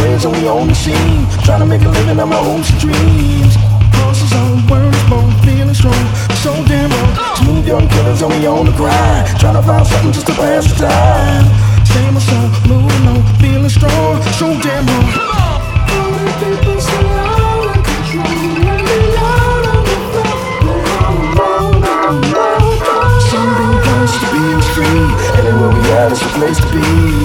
friends only on the scene, trying to make a living on my hopes and dreams. Horses on words, bone feeling strong, so damn wrong. Smooth young killers only on the grind, trying to find something just to pass the time. Stay my soul, moving on, feeling strong, so damn wrong. All the people so out of control, let me out on the floor. Something close to being free, anywhere we at is a place to be.